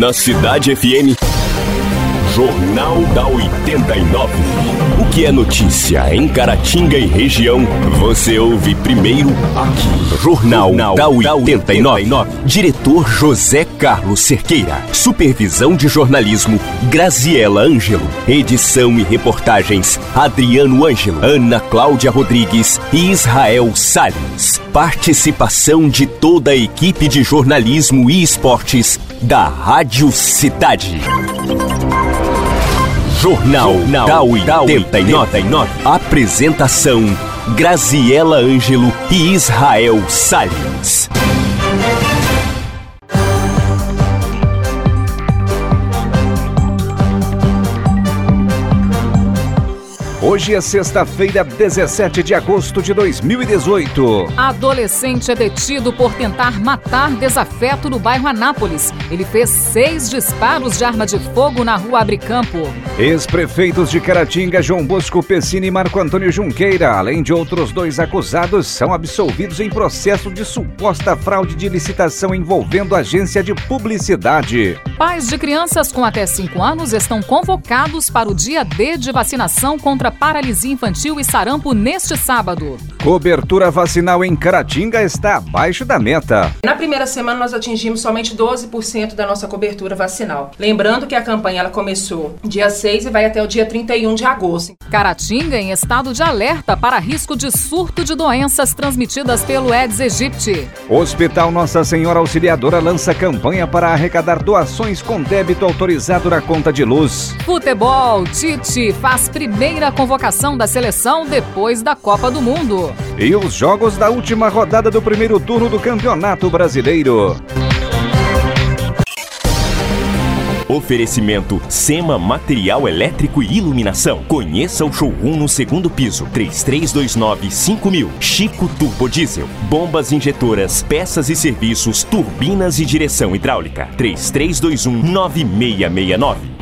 Na Cidade FM, Jornal da 89. O que é notícia em Caratinga e região, você ouve primeiro aqui. Jornal da 89. Diretor José Carlos Cerqueira. Supervisão de jornalismo, Graziela Ângelo. Edição e reportagens, Adriano Ângelo, Ana Cláudia Rodrigues e Israel Salles. Participação de toda a equipe de jornalismo e esportes da Rádio Cidade. Jornal da 89. Apresentação, Graziela Ângelo e Israel Salles. Hoje é sexta-feira, 17 de agosto de 2018. Adolescente é detido por tentar matar desafeto no bairro Anápolis. Ele fez 6 disparos de arma de fogo na rua Abricampo. Ex-prefeitos de Caratinga, João Bosco Pessini e Marco Antônio Junqueira, além de outros 2 acusados, são absolvidos em processo de suposta fraude de licitação envolvendo agência de publicidade. Pais de crianças com até 5 anos estão convocados para o dia D de vacinação contra paralisia infantil e sarampo neste sábado. Cobertura vacinal em Caratinga está abaixo da meta. Na primeira semana nós atingimos somente 12% da nossa cobertura vacinal. Lembrando que a campanha ela começou dia 6 e vai até o dia 31 de agosto. Caratinga em estado de alerta para risco de surto de doenças transmitidas pelo Aedes aegypti. Hospital Nossa Senhora Auxiliadora lança campanha para arrecadar doações com débito autorizado na conta de luz. Futebol, Tite faz primeira convocação da seleção depois da Copa do Mundo. E os jogos da última rodada do primeiro turno do Campeonato Brasileiro. Oferecimento SEMA Material Elétrico e Iluminação. Conheça o showroom no 2º piso. 3329-5000. Chico Turbo Diesel. Bombas injetoras, peças e serviços, turbinas e direção hidráulica. 3321-9669.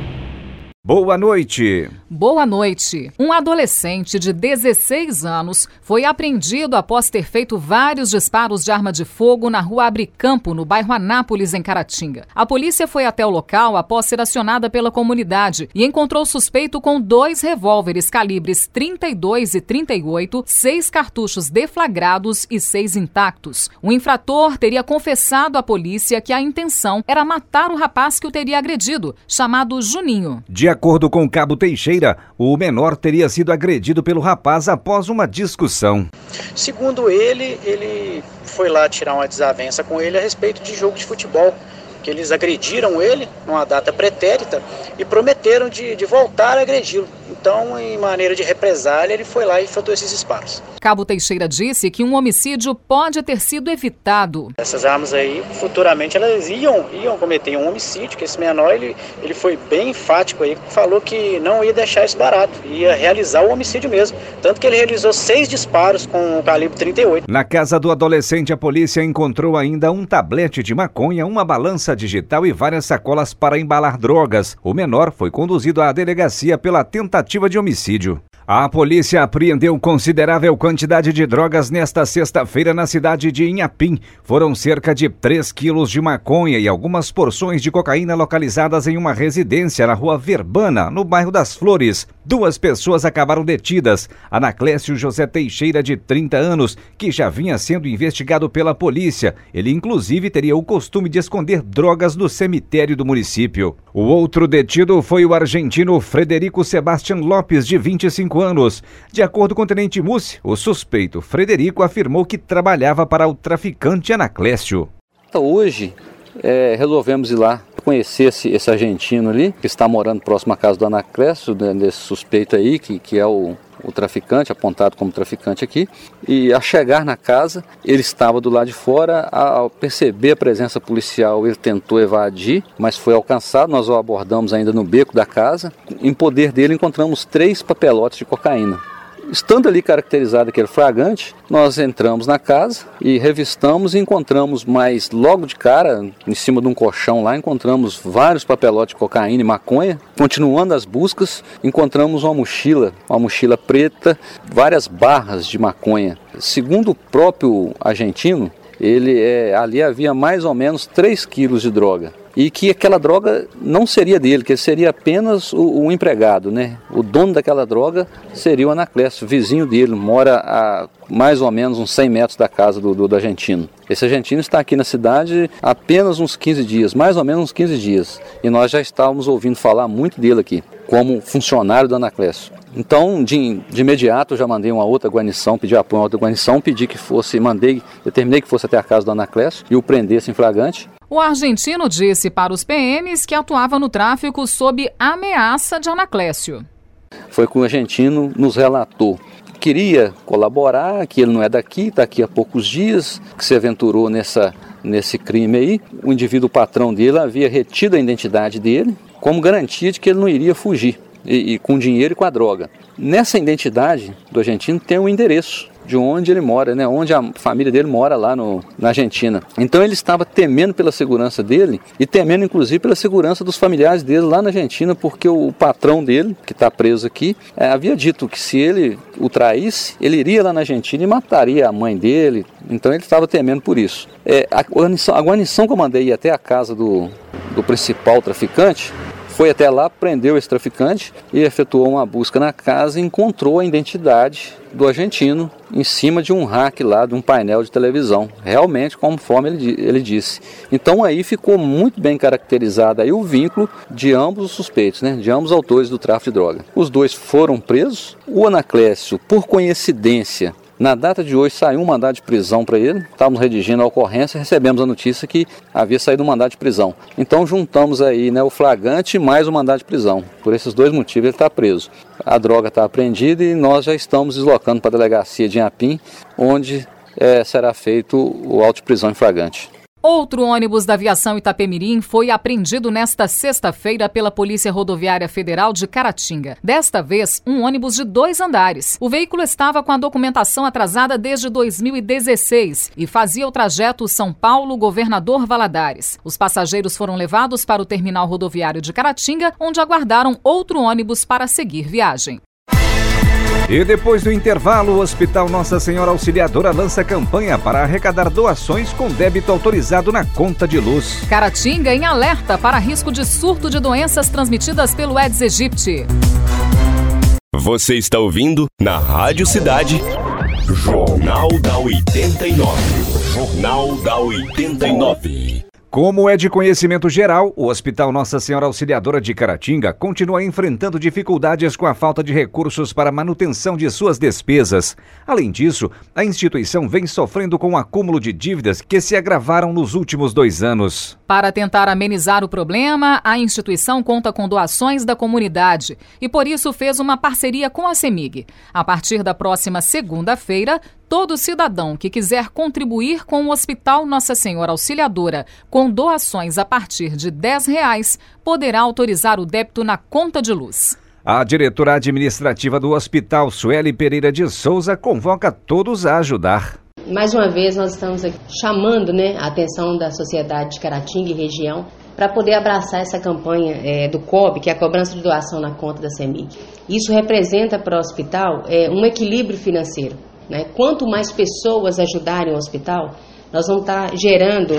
Boa noite. Boa noite. Um adolescente de 16 anos foi apreendido após ter feito vários disparos de arma de fogo na rua Abricampo, no bairro Anápolis, em Caratinga. A polícia foi até o local após ser acionada pela comunidade e encontrou o suspeito com 2 revólveres calibres 32 e 38, 6 cartuchos deflagrados e 6 intactos. O infrator teria confessado à polícia que a intenção era matar o rapaz que o teria agredido, chamado Juninho. De acordo com o cabo Teixeira, o menor teria sido agredido pelo rapaz após uma discussão. Segundo ele foi lá tirar uma desavença com ele a respeito de jogo de futebol, que eles agrediram ele numa data pretérita e prometeram de voltar a agredi-lo. Então, em maneira de represália, ele foi lá e efetuou esses disparos. Cabo Teixeira disse que um homicídio pode ter sido evitado. Essas armas aí, futuramente, elas iam cometer um homicídio, que esse menor, ele foi bem enfático aí, falou que não ia deixar isso barato, ia realizar o homicídio mesmo. Tanto que ele realizou 6 disparos com o calibre 38. Na casa do adolescente, a polícia encontrou ainda um tablete de maconha, uma balança digital e várias sacolas para embalar drogas. O menor foi conduzido à delegacia pela tentativa de homicídio. A polícia apreendeu considerável quantidade de drogas nesta sexta-feira na cidade de Inhapim. Foram cerca de 3 quilos de maconha e algumas porções de cocaína localizadas em uma residência na rua Verbana, no bairro das Flores. 2 pessoas acabaram detidas. Anaclécio José Teixeira, de 30 anos, que já vinha sendo investigado pela polícia. Ele, inclusive, teria o costume de esconder drogas no cemitério do município. O outro detido foi o argentino Frederico Sebastián Lopes, de 25 anos. De acordo com o tenente Mussi, o suspeito Frederico afirmou que trabalhava para o traficante Anaclécio. Hoje resolvemos ir lá conhecer esse argentino ali, que está morando próximo à casa do Anaclécio, desse suspeito aí, que é o traficante, apontado como traficante aqui. E ao chegar na casa, ele estava do lado de fora. Ao perceber a presença policial, ele tentou evadir, mas foi alcançado. Nós o abordamos ainda no beco da casa. Em poder dele encontramos 3 papelotes de cocaína. Estando ali caracterizado aquele flagrante, nós entramos na casa e revistamos e encontramos mais logo de cara, em cima de um colchão lá, encontramos vários papelotes de cocaína e maconha. Continuando as buscas, encontramos uma mochila preta, várias barras de maconha. Segundo o próprio argentino, ali havia mais ou menos 3 quilos de droga. e que aquela droga não seria dele, que ele seria apenas o empregado, né? O dono daquela droga seria o Anacleso, vizinho dele, mora a mais ou menos uns 100 metros da casa do argentino. Esse argentino está aqui na cidade há apenas uns 15 dias, mais ou menos uns 15 dias, e nós já estávamos ouvindo falar muito dele aqui, como funcionário do Anacleso. Então, de imediato, eu já mandei uma outra guarnição, pedi apoio a uma outra guarnição, determinei que fosse até a casa do Anacleso e o prendesse em flagrante. O argentino disse para os PMs que atuava no tráfico sob ameaça de Anaclésio. Foi que o argentino nos relatou. Queria colaborar, que ele não é daqui, está aqui há poucos dias, que se aventurou nesse crime aí. O indivíduo patrão dele havia retido a identidade dele como garantia de que ele não iria fugir, e com dinheiro e com a droga. Nessa identidade do argentino tem o endereço de onde ele mora, né? Onde a família dele mora lá na Argentina. Então ele estava temendo pela segurança dele e temendo inclusive pela segurança dos familiares dele lá na Argentina, porque o patrão dele, que está preso aqui, havia dito que se ele o traísse, ele iria lá na Argentina e mataria a mãe dele. Então ele estava temendo por isso. A guarnição que eu mandei ir até a casa do principal traficante foi até lá, prendeu esse traficante e efetuou uma busca na casa e encontrou a identidade do argentino em cima de um rack lá, de um painel de televisão, realmente conforme ele disse. Então aí ficou muito bem caracterizado aí o vínculo de ambos os suspeitos, né? De ambos os autores do tráfico de droga. Os dois foram presos. O Anaclésio, por coincidência, na data de hoje saiu um mandado de prisão para ele, estávamos redigindo a ocorrência e recebemos a notícia que havia saído um mandado de prisão. Então juntamos aí, né, o flagrante mais o mandado de prisão. Por esses dois motivos ele está preso. A droga está apreendida e nós já estamos deslocando para a delegacia de Inhapim, onde será feito o auto de prisão em flagrante. Outro ônibus da aviação Itapemirim foi apreendido nesta sexta-feira pela Polícia Rodoviária Federal de Caratinga. Desta vez, um ônibus de 2 andares. O veículo estava com a documentação atrasada desde 2016 e fazia o trajeto São Paulo-Governador Valadares. Os passageiros foram levados para o terminal rodoviário de Caratinga, onde aguardaram outro ônibus para seguir viagem. E depois do intervalo, o Hospital Nossa Senhora Auxiliadora lança campanha para arrecadar doações com débito autorizado na conta de luz. Caratinga em alerta para risco de surto de doenças transmitidas pelo Aedes aegypti. Você está ouvindo na Rádio Cidade, Jornal da 89. Jornal da 89. Como é de conhecimento geral, o Hospital Nossa Senhora Auxiliadora de Caratinga continua enfrentando dificuldades com a falta de recursos para manutenção de suas despesas. Além disso, a instituição vem sofrendo com o acúmulo de dívidas que se agravaram nos últimos 2 anos. Para tentar amenizar o problema, a instituição conta com doações da comunidade e, por isso, fez uma parceria com a CEMIG. A partir da próxima segunda-feira, todo cidadão que quiser contribuir com o Hospital Nossa Senhora Auxiliadora com doações a partir de R$10 poderá autorizar o débito na conta de luz. A diretora administrativa do hospital, Sueli Pereira de Souza, convoca todos a ajudar. Mais uma vez nós estamos aqui chamando, a atenção da sociedade de Caratinga e região para poder abraçar essa campanha do COB, que é a cobrança de doação na conta da CEMIG. Isso representa para o hospital um equilíbrio financeiro. Quanto mais pessoas ajudarem o hospital, nós vamos estar gerando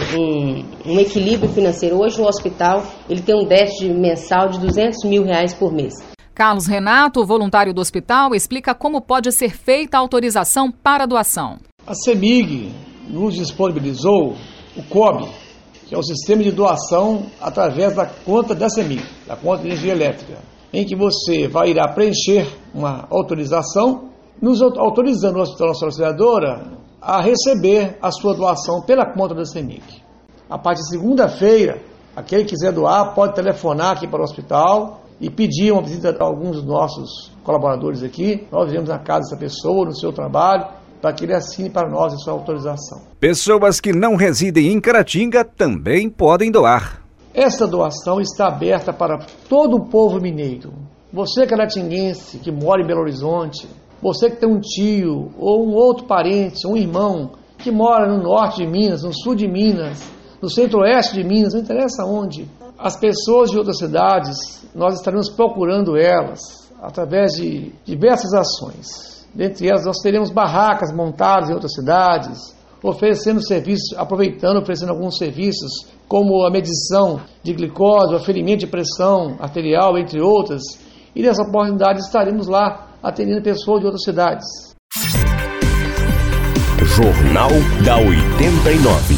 um equilíbrio financeiro. Hoje o hospital ele tem um déficit mensal de R$200 mil por mês. Carlos Renato, voluntário do hospital, explica como pode ser feita a autorização para a doação. A CEMIG nos disponibilizou o COB, que é o sistema de doação através da conta da CEMIG, da conta de energia elétrica, em que você irá preencher uma autorização, nos autorizando o Hospital Nossa Auxiliadora a receber a sua doação pela conta da CEMIG. A partir de segunda-feira, aquele que quiser doar pode telefonar aqui para o hospital e pedir uma visita a alguns dos nossos colaboradores aqui. Nós iremos na casa dessa pessoa, no seu trabalho, para que ele assine para nós a sua autorização. Pessoas que não residem em Caratinga também podem doar. Essa doação está aberta para todo o povo mineiro. Você caratinguense que mora em Belo Horizonte, você que tem um tio ou um outro parente, um irmão que mora no norte de Minas, no sul de Minas, no centro-oeste de Minas, não interessa onde. As pessoas de outras cidades, nós estaremos procurando elas através de diversas ações. Dentre elas, nós teremos barracas montadas em outras cidades, oferecendo serviços, oferecendo alguns serviços, como a medição de glicose, o aferimento de pressão arterial, entre outras. E nessa oportunidade estaremos lá atendendo pessoas de outras cidades. Jornal da 89.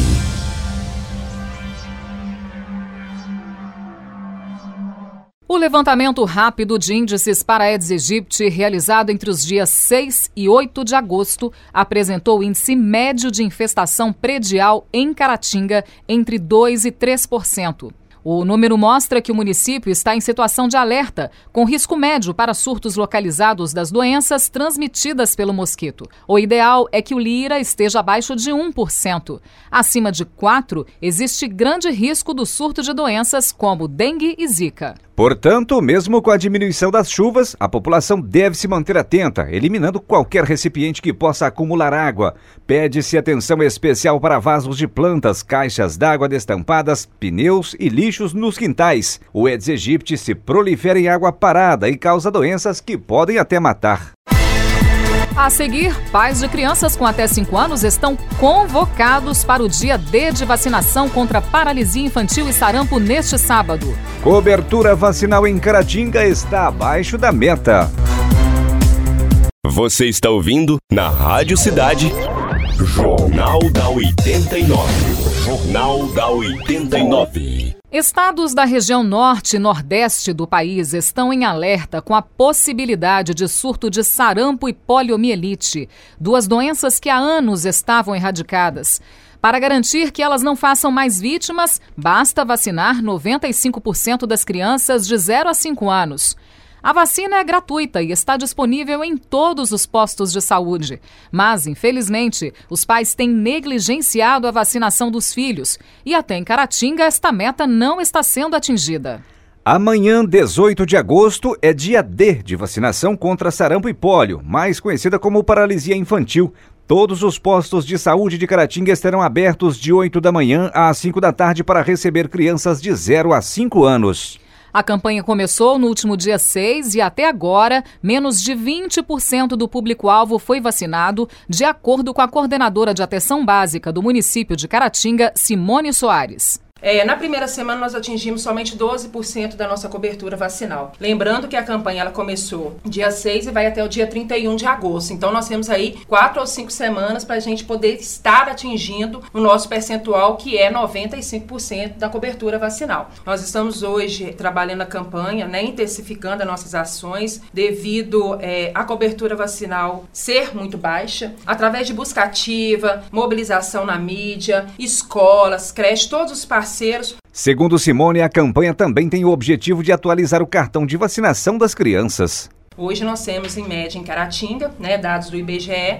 O levantamento rápido de índices para a Aedes aegypti, realizado entre os dias 6 e 8 de agosto, apresentou o índice médio de infestação predial em Caratinga entre 2% e 3%. O número mostra que o município está em situação de alerta, com risco médio para surtos localizados das doenças transmitidas pelo mosquito. O ideal é que o Lira esteja abaixo de 1%. Acima de 4%, existe grande risco do surto de doenças como dengue e zika. Portanto, mesmo com a diminuição das chuvas, a população deve se manter atenta, eliminando qualquer recipiente que possa acumular água. Pede-se atenção especial para vasos de plantas, caixas d'água destampadas, pneus e lixos nos quintais. O Aedes aegypti se prolifera em água parada e causa doenças que podem até matar. A seguir, pais de crianças com até 5 anos estão convocados para o dia D de vacinação contra paralisia infantil e sarampo neste sábado. Cobertura vacinal em Caratinga está abaixo da meta. Você está ouvindo na Rádio Cidade, Jornal da 89. Jornal da 89. Estados da região norte e nordeste do país estão em alerta com a possibilidade de surto de sarampo e poliomielite, duas doenças que há anos estavam erradicadas. Para garantir que elas não façam mais vítimas, basta vacinar 95% das crianças de 0 a 5 anos. A vacina é gratuita e está disponível em todos os postos de saúde. Mas, infelizmente, os pais têm negligenciado a vacinação dos filhos. E até em Caratinga, esta meta não está sendo atingida. Amanhã, 18 de agosto, é dia D de vacinação contra sarampo e pólio, mais conhecida como paralisia infantil. Todos os postos de saúde de Caratinga estarão abertos de 8 da manhã às 5 da tarde para receber crianças de 0 a 5 anos. A campanha começou no último dia 6 e até agora, menos de 20% do público-alvo foi vacinado, de acordo com a coordenadora de atenção básica do município de Caratinga, Simone Soares. Na primeira semana nós atingimos somente 12% da nossa cobertura vacinal. Lembrando que a campanha ela começou dia 6 e vai até o dia 31 de agosto. Então nós temos aí 4 ou 5 semanas para a gente poder estar atingindo o nosso percentual, que é 95% da cobertura vacinal. Nós estamos hoje trabalhando a campanha, intensificando as nossas ações devido à cobertura vacinal ser muito baixa, através de busca ativa, mobilização na mídia, escolas, creches, todos os parceiros. Segundo Simone, a campanha também tem o objetivo de atualizar o cartão de vacinação das crianças. Hoje nós temos, em média, em Caratinga, dados do IBGE,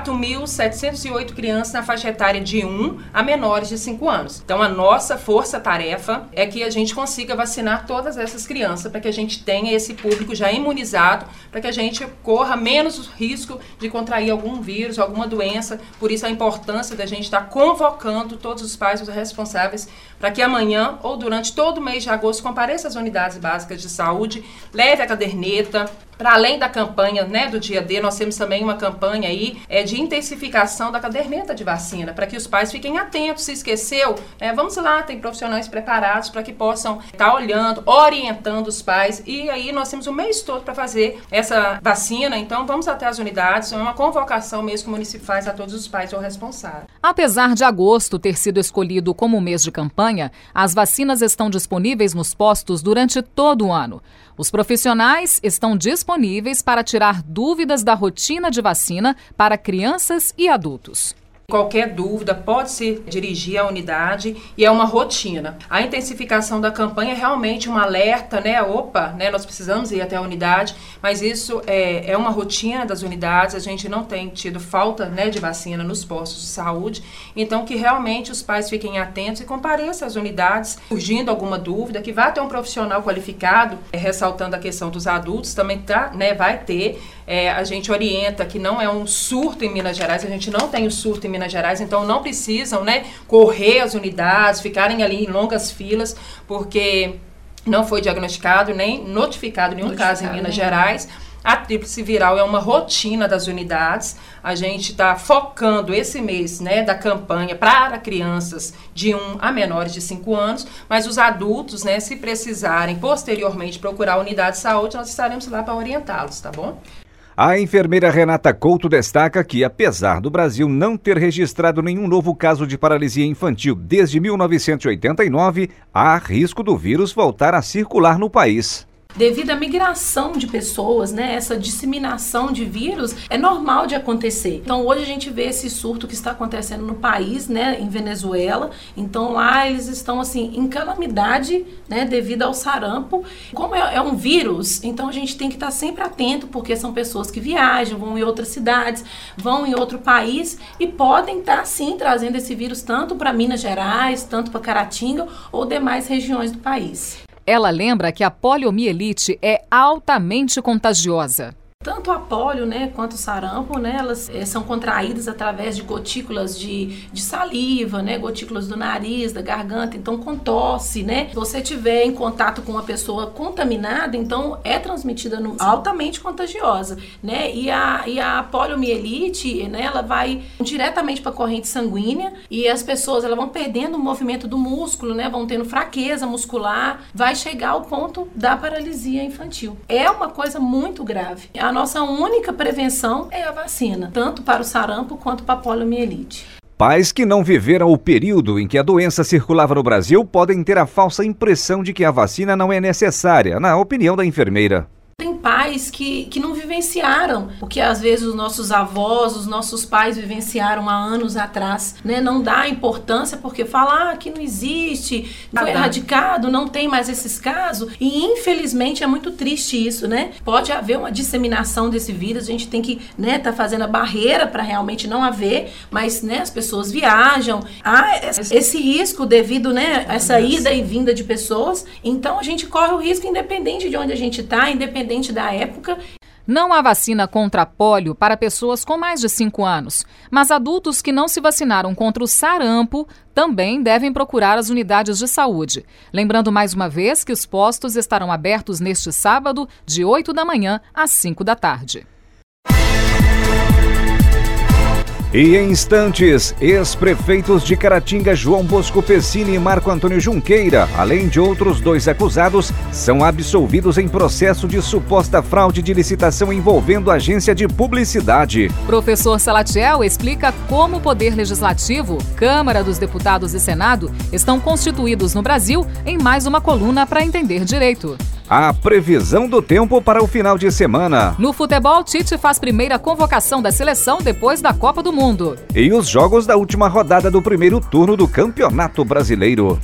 4.708 crianças na faixa etária de 1 a menores de 5 anos. Então, a nossa força-tarefa é que a gente consiga vacinar todas essas crianças, para que a gente tenha esse público já imunizado, para que a gente corra menos risco de contrair algum vírus, alguma doença. Por isso, a importância da gente estar convocando todos os pais, os responsáveis, para que amanhã ou durante todo o mês de agosto compareça às unidades básicas de saúde, leve a caderneta. Para além da campanha do dia D, nós temos também uma campanha aí de intensificação da caderneta de vacina, para que os pais fiquem atentos. Se esqueceu, vamos lá, tem profissionais preparados para que possam estar olhando, orientando os pais. E aí nós temos o mês todo para fazer essa vacina, então vamos até as unidades. É uma convocação mesmo que o município faz a todos os pais ou responsáveis. Apesar de agosto ter sido escolhido como mês de campanha, as vacinas estão disponíveis nos postos durante todo o ano. Os profissionais estão disponíveis para tirar dúvidas da rotina de vacina para crianças e adultos. Qualquer dúvida pode se dirigir à unidade e é uma rotina. A intensificação da campanha é realmente um alerta, nós precisamos ir até a unidade, mas isso é uma rotina das unidades. A gente não tem tido falta de vacina nos postos de saúde, então que realmente os pais fiquem atentos e compareçam às unidades, surgindo alguma dúvida, que vai ter um profissional qualificado, ressaltando a questão dos adultos, também vai ter. A gente orienta que não é um surto em Minas Gerais, a gente não tem o surto em Minas Gerais, então não precisam correr as unidades, ficarem ali em longas filas, porque não foi diagnosticado nem notificado nenhum caso em Minas Gerais. A tríplice viral é uma rotina das unidades. A gente está focando esse mês, né, da campanha para crianças de 1 a menores de 5 anos, mas os adultos, né, se precisarem posteriormente procurar a unidade de saúde, nós estaremos lá para orientá-los, tá bom? A enfermeira Renata Couto destaca que, apesar do Brasil não ter registrado nenhum novo caso de paralisia infantil desde 1989, há risco do vírus voltar a circular no país. Devido à migração de pessoas, né, essa disseminação de vírus é normal de acontecer. Então hoje a gente vê esse surto que está acontecendo no país, né, em Venezuela. Então lá eles estão assim em calamidade, né, devido ao sarampo. Como é um vírus, então a gente tem que estar sempre atento, porque são pessoas que viajam, vão em outras cidades, vão em outro país e podem estar sim trazendo esse vírus tanto para Minas Gerais, tanto para Caratinga ou demais regiões do país. Ela lembra que a poliomielite é altamente contagiosa. Tanto a polio, né, quanto o sarampo, né, elas são contraídas através de gotículas de saliva, né, gotículas do nariz, da garganta, então com tosse, né. Se você estiver em contato com uma pessoa contaminada, então é transmitida altamente contagiosa, né, e a poliomielite, né, ela vai diretamente para a corrente sanguínea e as pessoas elas vão perdendo o movimento do músculo, né, vão tendo fraqueza muscular, vai chegar ao ponto da paralisia infantil. É uma coisa muito grave. A nossa única prevenção é a vacina, tanto para o sarampo quanto para a poliomielite. Pais que não viveram o período em que a doença circulava no Brasil podem ter a falsa impressão de que a vacina não é necessária, na opinião da enfermeira. Tem pais que não vivenciaram o que às vezes os nossos avós, os nossos pais vivenciaram há anos atrás, né? Não dá importância porque fala que não existe, foi erradicado, não tem mais esses casos e infelizmente é muito triste isso, né? Pode haver uma disseminação desse vírus, a gente tem que, né, tá fazendo a barreira para realmente não haver, mas, né, as pessoas viajam, há esse risco devido, né, a essa ida e vinda de pessoas, então a gente corre o risco independente de onde a gente tá, independente da época. Não há vacina contra a polio para pessoas com mais de 5 anos, mas adultos que não se vacinaram contra o sarampo também devem procurar as unidades de saúde. Lembrando mais uma vez que os postos estarão abertos neste sábado, de 8 da manhã às 5 da tarde. E em instantes, ex-prefeitos de Caratinga, João Bosco Pessini e Marco Antônio Junqueira, além de outros 2 acusados, são absolvidos em processo de suposta fraude de licitação envolvendo agência de publicidade. Professor Salatiel explica como o Poder Legislativo, Câmara dos Deputados e Senado estão constituídos no Brasil em mais uma coluna para entender direito. A previsão do tempo para o final de semana. No futebol, Tite faz primeira convocação da seleção depois da Copa do Mundo. E os jogos da última rodada do primeiro turno do Campeonato Brasileiro.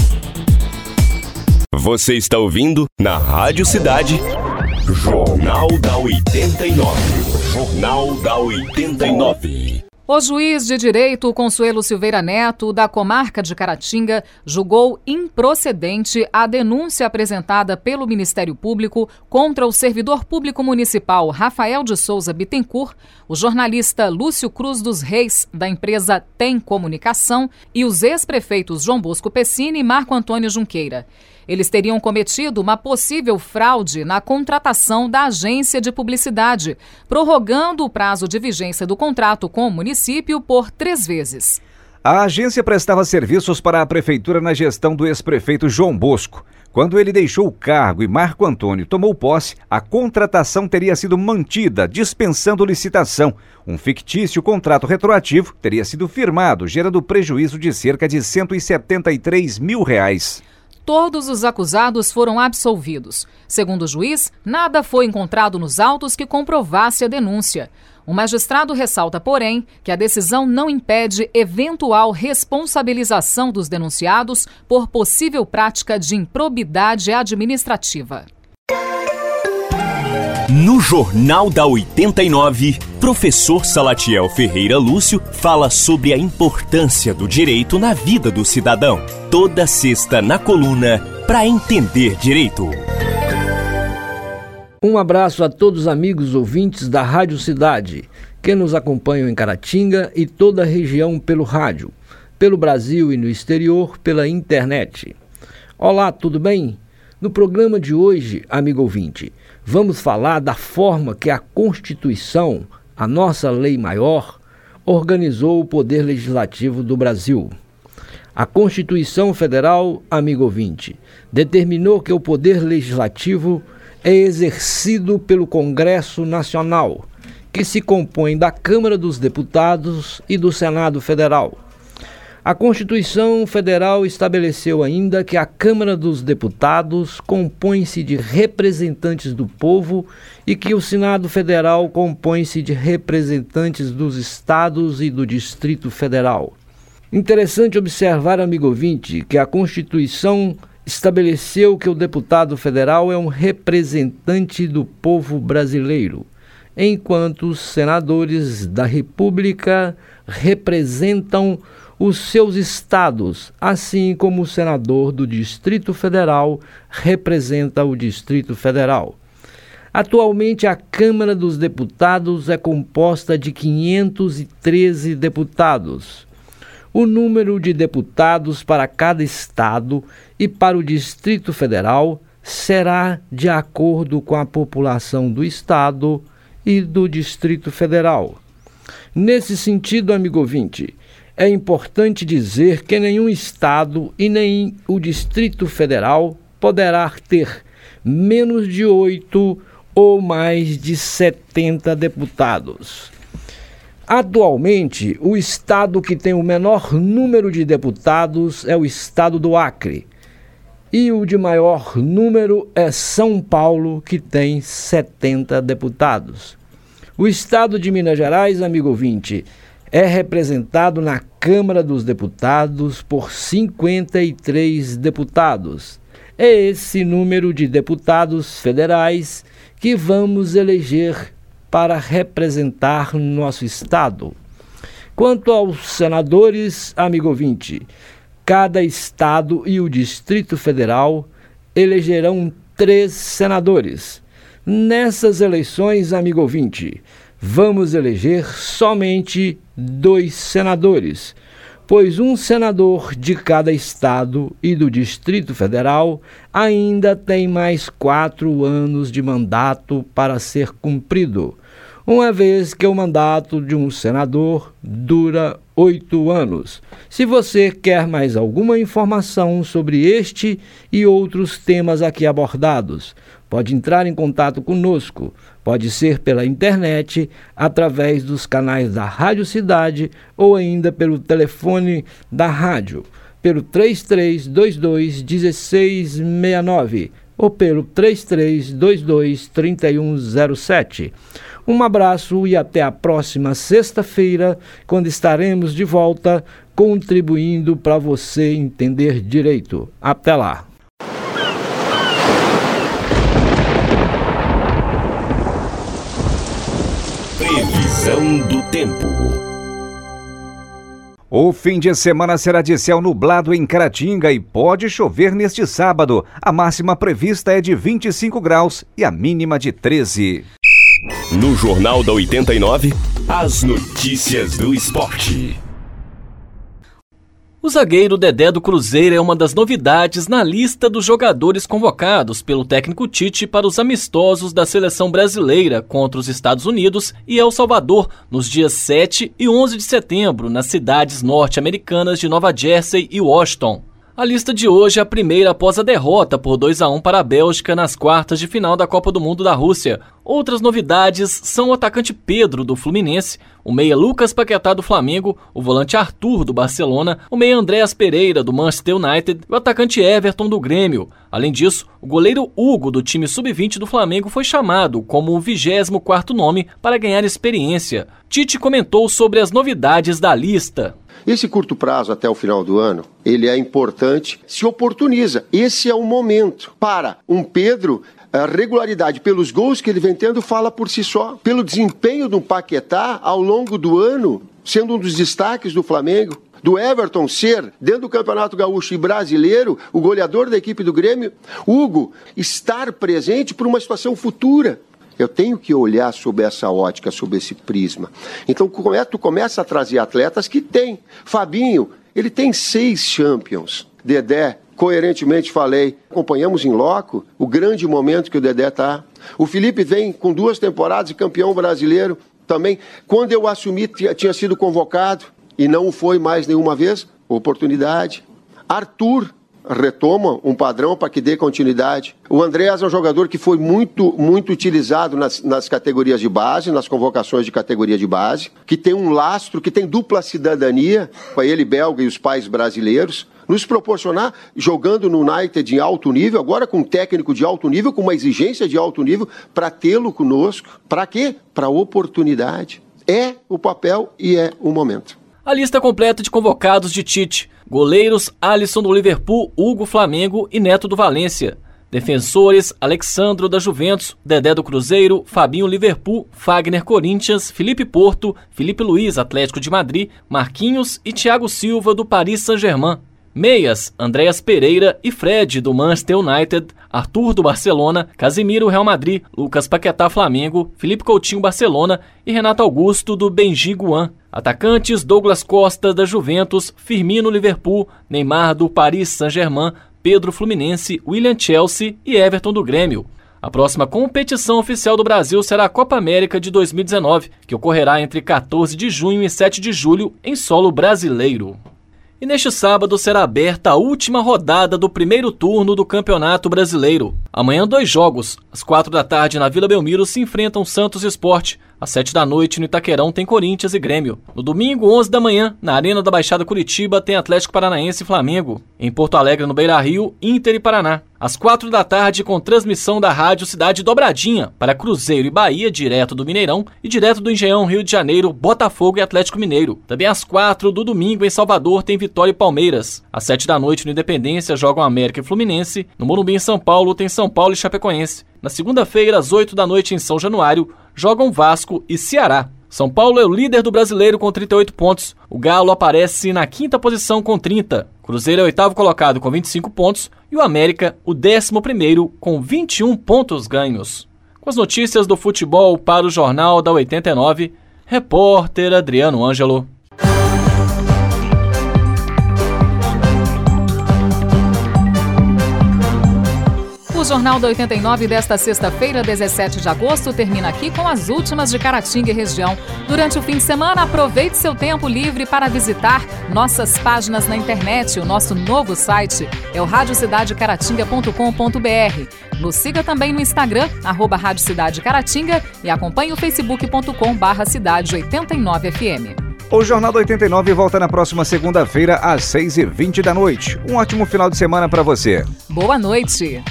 Você está ouvindo na Rádio Cidade, Jornal da 89. Jornal da 89. O juiz de direito Consuelo Silveira Neto, da comarca de Caratinga, julgou improcedente a denúncia apresentada pelo Ministério Público contra o servidor público municipal Rafael de Souza Bittencourt, o jornalista Lúcio Cruz dos Reis, da empresa Tem Comunicação, e os ex-prefeitos João Bosco Pessini e Marco Antônio Junqueira. Eles teriam cometido uma possível fraude na contratação da agência de publicidade, prorrogando o prazo de vigência do contrato com o município por 3 vezes. A agência prestava serviços para a prefeitura na gestão do ex-prefeito João Bosco. Quando ele deixou o cargo e Marco Antônio tomou posse, a contratação teria sido mantida, dispensando licitação. Um fictício contrato retroativo teria sido firmado, gerando prejuízo de cerca de R$173 mil. Todos os acusados foram absolvidos. Segundo o juiz, nada foi encontrado nos autos que comprovasse a denúncia. O magistrado ressalta, porém, que a decisão não impede eventual responsabilização dos denunciados por possível prática de improbidade administrativa. No Jornal da 89, professor Salatiel Ferreira Lúcio fala sobre a importância do direito na vida do cidadão. Toda sexta na coluna Pra Entender Direito. Um abraço a todos os amigos ouvintes da Rádio Cidade, que nos acompanham em Caratinga e toda a região pelo rádio, pelo Brasil e no exterior pela internet. Olá, tudo bem? No programa de hoje, amigo ouvinte, vamos falar da forma que a Constituição, a nossa lei maior, organizou o poder legislativo do Brasil. A Constituição Federal, amigo ouvinte, determinou que o poder legislativo é exercido pelo Congresso Nacional, que se compõe da Câmara dos Deputados e do Senado Federal. A Constituição Federal estabeleceu ainda que a Câmara dos Deputados compõe-se de representantes do povo e que o Senado Federal compõe-se de representantes dos estados e do Distrito Federal. Interessante observar, amigo ouvinte, que a Constituição estabeleceu que o deputado federal é um representante do povo brasileiro, enquanto os senadores da República representam os seus estados, assim como o senador do Distrito Federal representa o Distrito Federal. Atualmente, a Câmara dos Deputados é composta de 513 deputados. O número de deputados para cada estado e para o Distrito Federal será de acordo com a população do estado e do Distrito Federal. Nesse sentido, amigo ouvinte, é importante dizer que nenhum estado e nem o Distrito Federal poderá ter menos de 8 ou mais de 70 deputados. Atualmente, o estado que tem o menor número de deputados é o estado do Acre, e o de maior número é São Paulo, que tem 70 deputados. O estado de Minas Gerais, amigo ouvinte, é representado na Câmara dos Deputados por 53 deputados. É esse número de deputados federais que vamos eleger para representar nosso estado. Quanto aos senadores, amigo ouvinte, cada estado e o Distrito Federal elegerão 3 senadores. Nessas eleições, amigo ouvinte, vamos eleger somente 2 senadores, pois um senador de cada estado e do Distrito Federal ainda tem mais 4 anos de mandato para ser cumprido, uma vez que o mandato de um senador dura 8 anos. Se você quer mais alguma informação sobre este e outros temas aqui abordados, pode entrar em contato conosco. Pode ser pela internet, através dos canais da Rádio Cidade ou ainda pelo telefone da rádio, pelo 3322-1669 ou pelo 3322-3107. Um abraço e até a próxima sexta-feira, quando estaremos de volta contribuindo para você entender direito. Até lá! Previsão do tempo. O fim de semana será de céu nublado em Caratinga e pode chover neste sábado. A máxima prevista é de 25 graus e a mínima de 13. No Jornal da 89, as notícias do esporte. O zagueiro Dedé do Cruzeiro é uma das novidades na lista dos jogadores convocados pelo técnico Tite para os amistosos da seleção brasileira contra os Estados Unidos e El Salvador nos dias 7 e 11 de setembro nas cidades norte-americanas de Nova Jersey e Washington. A lista de hoje é a primeira após a derrota por 2-1 para a Bélgica nas quartas de final da Copa do Mundo da Rússia. Outras novidades são o atacante Pedro, do Fluminense, o meia Lucas Paquetá, do Flamengo, o volante Arthur, do Barcelona, o meia Andréas Pereira, do Manchester United e o atacante Everton, do Grêmio. Além disso, o goleiro Hugo, do time sub-20 do Flamengo, foi chamado como o 24º nome para ganhar experiência. Tite comentou sobre as novidades da lista. Esse curto prazo até o final do ano, ele é importante, se oportuniza. Esse é o momento para um Pedro. A regularidade pelos gols que ele vem tendo fala por si só. Pelo desempenho do Paquetá ao longo do ano, sendo um dos destaques do Flamengo. Do Everton ser, dentro do Campeonato Gaúcho e Brasileiro, o goleador da equipe do Grêmio. Hugo estar presente por uma situação futura. Eu tenho que olhar sob essa ótica, sob esse prisma. Então, tu começa a trazer atletas que tem. Fabinho, ele tem 6 Champions. Dedé, coerentemente falei, acompanhamos em loco o grande momento que o Dedé está. O Felipe vem com 2 temporadas de campeão brasileiro também. Quando eu assumi, tinha sido convocado e não foi mais nenhuma vez. Oportunidade. Arthur retoma um padrão para que dê continuidade. O Andréas é um jogador que foi muito utilizado nas categorias de base, nas convocações de categoria de base, que tem um lastro, que tem dupla cidadania, com ele belga e os pais brasileiros, nos proporcionar, jogando no United em alto nível, agora com um técnico de alto nível, com uma exigência de alto nível, para tê-lo conosco. Para quê? Para oportunidade. É o papel e é o momento. A lista completa de convocados de Tite: goleiros, Alisson do Liverpool, Hugo Flamengo e Neto do Valência. Defensores: Alexandro da Juventus, Dedé do Cruzeiro, Fabinho Liverpool, Fagner Corinthians, Felipe Porto, Felipe Luiz Atlético de Madrid, Marquinhos e Thiago Silva do Paris Saint-Germain. Meias: Andréas Pereira e Fred do Manchester United, Arthur do Barcelona, Casemiro Real Madrid, Lucas Paquetá Flamengo, Felipe Coutinho Barcelona e Renato Augusto do Benjiguan. Atacantes: Douglas Costa da Juventus, Firmino Liverpool, Neymar do Paris Saint-Germain, Pedro Fluminense, William Chelsea e Everton do Grêmio. A próxima competição oficial do Brasil será a Copa América de 2019, que ocorrerá entre 14 de junho e 7 de julho em solo brasileiro. E neste sábado será aberta a última rodada do primeiro turno do Campeonato Brasileiro. Amanhã 2 jogos. Às 4 da tarde na Vila Belmiro se enfrentam Santos e Sport. Às 7 da noite no Itaquerão tem Corinthians e Grêmio. No domingo, 11 da manhã, na Arena da Baixada Curitiba tem Atlético Paranaense e Flamengo. Em Porto Alegre, no Beira-Rio, Inter e Paraná. Às 4 da tarde, com transmissão da Rádio Cidade Dobradinha, para Cruzeiro e Bahia, direto do Mineirão, e direto do Engenhão, Rio de Janeiro, Botafogo e Atlético Mineiro. Também às 4 do domingo, em Salvador, tem Vitória e Palmeiras. Às 7 da noite, no Independência, jogam América e Fluminense. No Morumbi, em São Paulo, tem São Paulo e Chapecoense. Na segunda-feira, às 8 da noite, em São Januário, jogam Vasco e Ceará. São Paulo é o líder do brasileiro com 38 pontos. O Galo aparece na 5ª posição com 30. Cruzeiro é o 8º colocado com 25 pontos. E o América, o 11º com 21 pontos ganhos. Com as notícias do futebol para o Jornal da 89, repórter Adriano Ângelo. O Jornal da 89 desta sexta-feira, 17 de agosto, termina aqui com as últimas de Caratinga e região. Durante o fim de semana, aproveite seu tempo livre para visitar nossas páginas na internet. O nosso novo site é o radiocidadecaratinga.com.br. Nos siga também no Instagram, @Rádio Cidade Caratinga, e acompanhe o facebook.com/Cidade89FM. O Jornal da 89 volta na próxima segunda-feira, às 6h20 da noite. Um ótimo final de semana para você. Boa noite.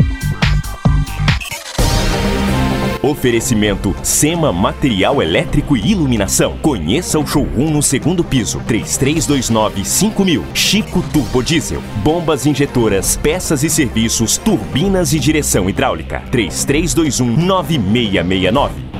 Oferecimento SEMA Material Elétrico e Iluminação. Conheça o showroom no 2º piso. 3329-5000. Chico Turbo Diesel. Bombas injetoras, peças e serviços, turbinas e direção hidráulica. 3321-9669.